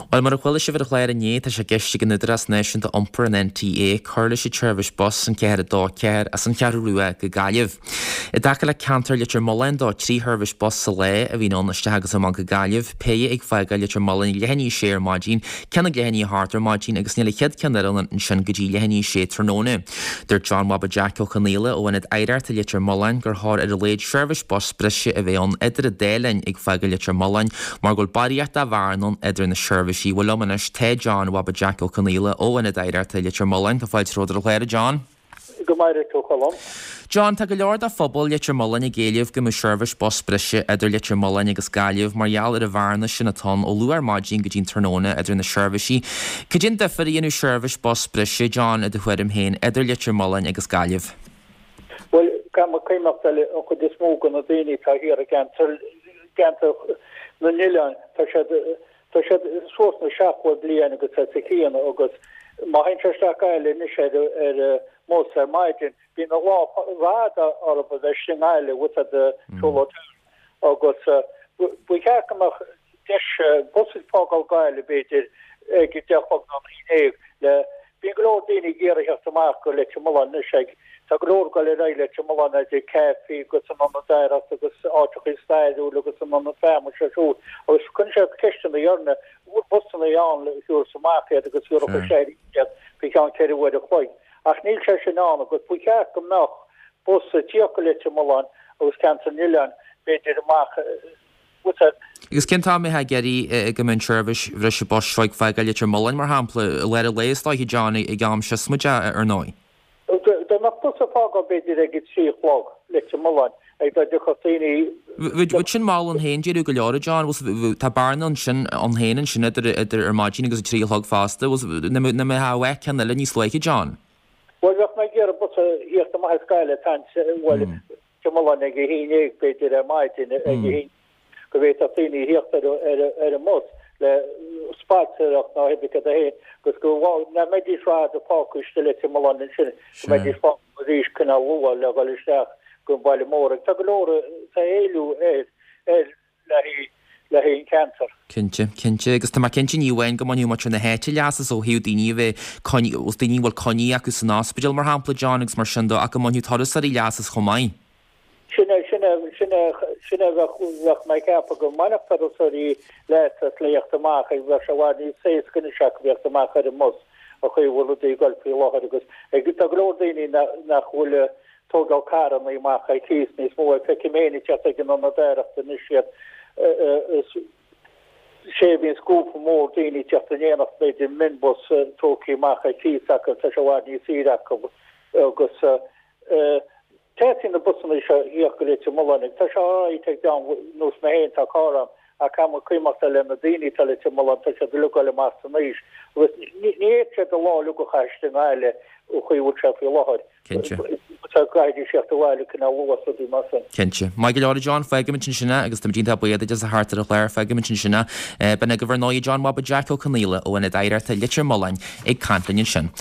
Well mar chuile si bhar chléir ané tá sé geiste gan idir as náisiúnta iompar an NTA chuirla sé turbhis bus an ceir dá ceir as an cearú ruúa go gaiamh. I dacha le cantar litir mullen dá trí thurbhis bus sa le a bhí an istegus am go gaiamh, pe ag feige litir mullen lehanní sé mágin, cena lehanní hartar mágin agus níla chead cenar an sin go dtí lehanní sé tróna. Dúirt John Wabba Jack O'Connell ó inad éireart a litir mullen gur thar ar a léid turbhis bus brise a bheith an idir a délainn ag feige litir mullen mar ghfuil baríocht a bharnan idir na turbhis sí bhfuil amanis te John Wabba Jack O'Connell ó inad éireart a litir mullen tá fáilte ródar a chléir John. Go maidir tú chalam. John, tá go leor a phobal litir mullen i ggéileh go mu turbhis bus brise idir litir mullen agus gaiamh margheall ar a bharna sin atá ó luar mágin go dtín tróna idir na turbhisí. Could you differ inú turbhis bus brise John a chuidim héin idir litir mullen agus gaiamh? Well, gan ma caiimachtal o go dismógan a déine tá hir a gantar na nilan tá sé sós na seachhil blian agus tá chéan agus má hintersta gaile ni sé most maidin bín a lá ráda ar a bheitting eile with the trollo agus bu ceach deis busid fágal gaile beidir go deachfag na hínéh le bín gló déine géirecht amach go le mullan ni sé tá glór go le réile mullan a céfi go an an deirecht agus átuch staú agus an an fem seú agus kun se kechten a jorne bostan an úr samach agus ú sé fi kan ke we a choi ach níl se sin an agus bu gom nach bos tile mullan agus can nilan beidir amach Agus cintá mé ha geirí go mun turbhis bhre se bos feig feige litir mullen mar hapla le a lééis lá Johnny i gam se smuide ar nói. De nach bu fá beidir ag trílog le mullan ag de chotíní. Bhid sin má an héin dú go leir John tá barnan sin an héanaan sin idir ar mágin agus trílog fásta na mé ha we cena le níos leiche John. Well me ggé bu híocht a mai skyile tan mullan ag híine beidir a maitin ag hí. Go bhéit a féine hiocht ar a mós le spáach ná hebbe a hé, gus go na medírá a pákuiste le mullan sin medí fá rís kunna lua le galisteach gon bailile mór. Tá golóre sa éú le hén cancer. Kinse agus tá cinnte níhain go manú mat na héite leasas ó hiú daoine bheith os daoine bhfuil coní agus san náspedal mar hapla John agus mar sin a go manú toras a leasas chomáin. Sinne mei cap go manachtarí le léocht amach ag bhe sehaní sé gunne seach bheocht amach a mus a chuhfu í golfi láhar agus ag gut a glódaine nach chhuiile tógal caran í mach ag tíos níos mó feiciméni te gin an déireachta nisiad sé bhín scúp mór daoine teachtanéanaach beidir minbus tóci mach ag tí a te sehaní síach agus Tesin na busan íochgoléte mullannig tá se te da nos me héin tá kám a kam cuiimeachta le na déine talite mullan tá se de luáile más níis ní se de lá lu go chaiste eile ó chuú se fi láhad gaiidir secht bhile cinna luí mas. Kense. Mai go leir John feigimint sinna agus tam dínta buiad a hart a chléir feigimint sinna bena go bhar John Wabba Jack O'Connell ó ina d éirearta litir mullan ag cantain sin.